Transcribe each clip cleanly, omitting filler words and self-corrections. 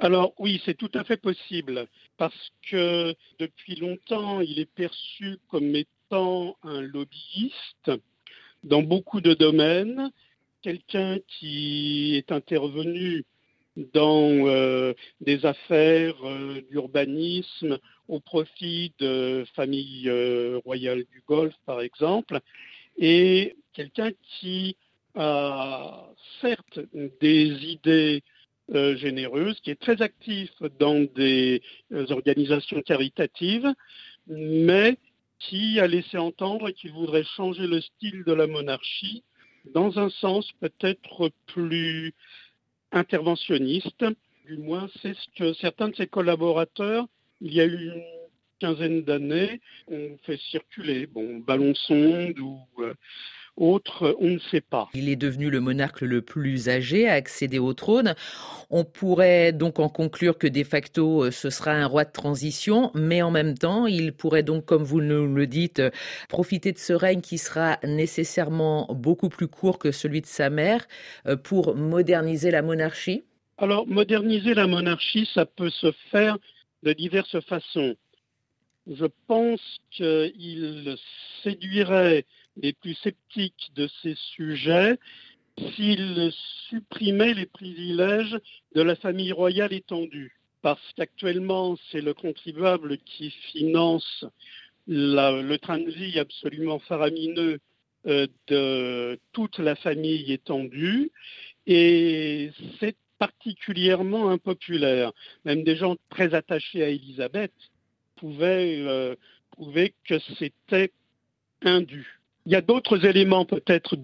Alors oui, c'est tout à fait possible parce que depuis longtemps, il est perçu comme étant un lobbyiste dans beaucoup de domaines, quelqu'un qui est intervenu dans des affaires d'urbanisme au profit de familles royales du Golfe, par exemple, et quelqu'un qui a certes des idées généreuses, qui est très actif dans des organisations caritatives, mais qui a laissé entendre qu'il voudrait changer le style de la monarchie dans un sens peut-être plus interventionniste. Du moins, c'est ce que certains de ses collaborateurs, il y a eu une quinzaine d'années, ont fait circuler. Bon, ballon sonde ou autre, on ne sait pas. Il est devenu le monarque le plus âgé à accéder au trône. On pourrait donc en conclure que de facto, ce sera un roi de transition, mais en même temps, il pourrait donc, comme vous nous le dites, profiter de ce règne qui sera nécessairement beaucoup plus court que celui de sa mère pour moderniser la monarchie. Alors, moderniser la monarchie, ça peut se faire de diverses façons. Je pense qu'il séduirait les plus sceptiques de ces sujets s'il supprimait les privilèges de la famille royale étendue. Parce qu'actuellement, c'est le contribuable qui finance le train de vie absolument faramineux de toute la famille étendue. Et c'est particulièrement impopulaire. Même des gens très attachés à Élisabeth pouvaient prouver que c'était indu. Il y a d'autres éléments peut-être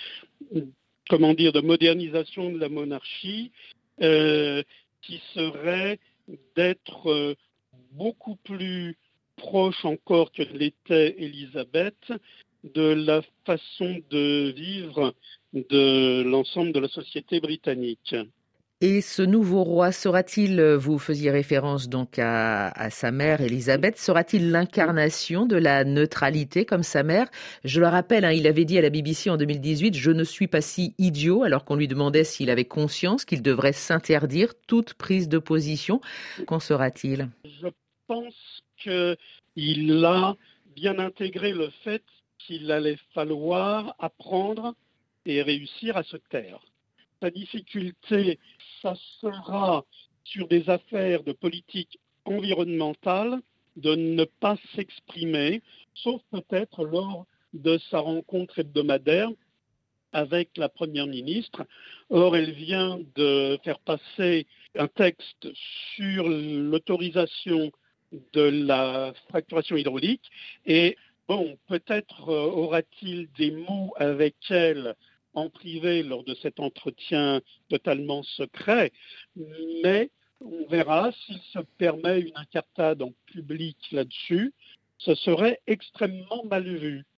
de modernisation de la monarchie qui seraient d'être beaucoup plus proche encore que l'était Élisabeth de la façon de vivre de l'ensemble de la société britannique. Et ce nouveau roi sera-t-il, vous faisiez référence donc à sa mère Élisabeth, sera-t-il l'incarnation de la neutralité comme sa mère? Je le rappelle, hein, il avait dit à la BBC en 2018, je ne suis pas si idiot, alors qu'on lui demandait s'il avait conscience qu'il devrait s'interdire toute prise de position. Qu'en sera-t-il? Je pense qu'il a bien intégré le fait qu'il allait falloir apprendre et réussir à se taire. Sa difficulté, ça sera sur des affaires de politique environnementale de ne pas s'exprimer, sauf peut-être lors de sa rencontre hebdomadaire avec la Première ministre. Or, elle vient de faire passer un texte sur l'autorisation de la fracturation hydraulique et bon, peut-être aura-t-il des mots avec elle en privé lors de cet entretien totalement secret, mais on verra s'il se permet une incartade en public là-dessus, ce serait extrêmement mal vu.